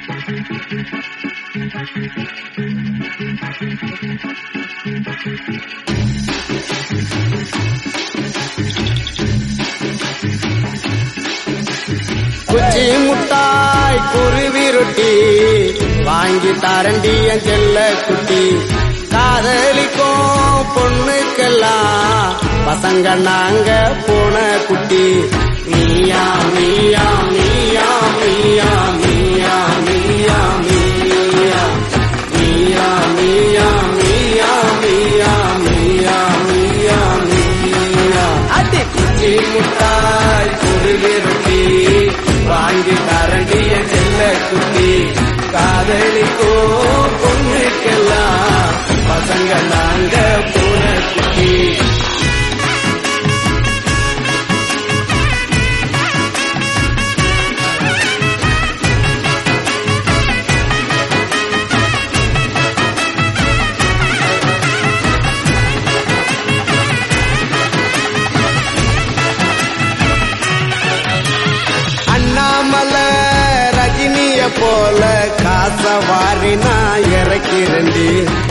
குச்சி முட்டாய் குருவி ரொட்டி வாங்கி தரண்டி என் செல்ல குட்டி. காதலிக்கும் பொண்ணுக்கெல்லாம் பசங்க நாங்க போன குட்டி. நீயா நீயா நீயா நீயா நீயா நீயா நீயா நீயா நீயா நீயா நீயா நீயா நீயா நீயா. அடி குச்சி முட்டாய் குருவி ரொட்டி வாங்கி தரண்டிய செல்ல குட்டி. காதலிக்கோ பொண்ணுக்கெல்லாம் பசங்க நாங்க போன குட்டி. அண்ணாமலை ரஜினிய போல காச வாரி நான் இறக்கிறண்டி.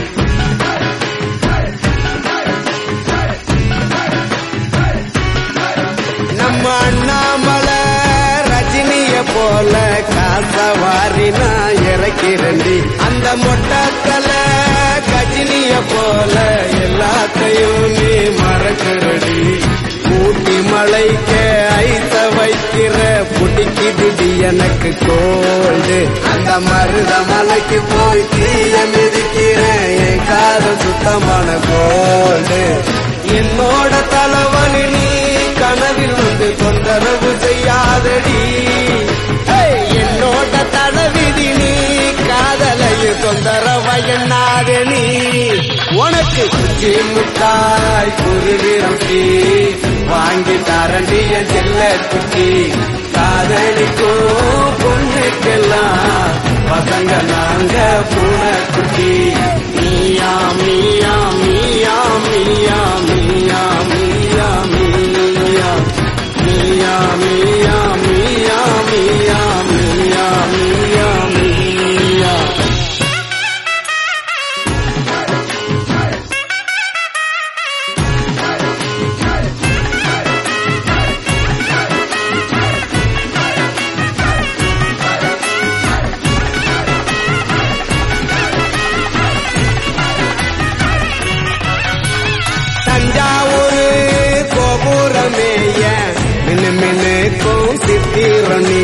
நம்ம அண்ணாமலை ரஜினிய போல காச வாரி நான் இறக்கிறண்டி. அந்த மொட்டத்தல கஜினிய போல எல்லாத்தையும் நீ மறக்கிறடி. ஊட்டி மலைக்க ஐத்த வைக்கிற புடிக்குது எனக்கு கோல்டு. அந்த மருத மலைக்கு போய் தீய மிதிக்கிறேன் என் காதல் சுத்தமான கோல்டு. என்னோட தலைவலி நீ கனவில் வந்து தொந்தரவு செய்யாதடி. என்னோட தலைவிதி நீ காதலையும் தொந்தரவு எண்ணாத நீ. உனக்கு குச்சி முட்டாய் குருவி ரொட்டி வாங்கி தரண்டிய செல்ல குட்டி. காதலிக்கோ பொண்ணுக்கெல்லாம் பசங்க நாங்க போன குட்டி. நீயா மீயா மீயா மீயா மீயா மீயா மீயா மீயா மீயா மீயா மீயா மீயா மீயா மீயா. தஞ்சாவூரு கோபுரமேய மின்னு மின்னுக்கும் சித்திரணி.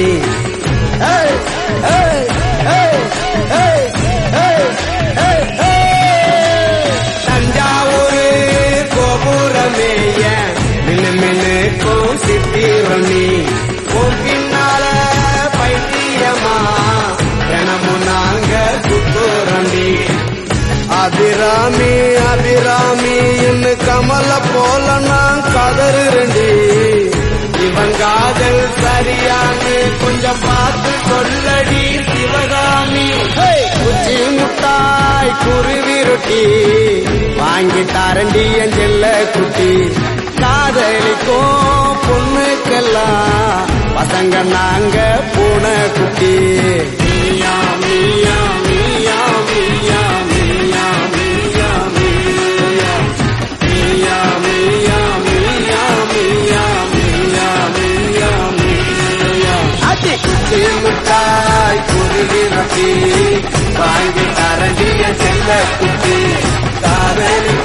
தஞ்சாவூரு கோபுரமேய மின்னு மின்னுக்கும் சித்திரணி. பின்னால பைத்தியமா தினமும் நாங்க சுத்துறண்டி. அபிராமி அபிராமி இன்னு கமல போல நான் கதறுறண்டி. இவன் காதல் சரியானு கொஞ்சம் பார்த்து சொல்லடி சிவகாமி. குச்சி முட்டாய் குருவி ரொட்டி வாங்கி தரண்டி என் செல்ல குட்டி. காதலிக்கும் பொண்ணுக்கெல்லாம் பசங்க நாங்க போன குட்டி. நீயா மீயா மீயா மீயா மீயா மீயா மீயா மீயா மீயா மீயா மீயா மீயா மீயா மீயா. அடி குச்சி முட்டாய் குருவி ரொட்டி வாங்கி தரண்டிய செல்ல குட்டி. காதலி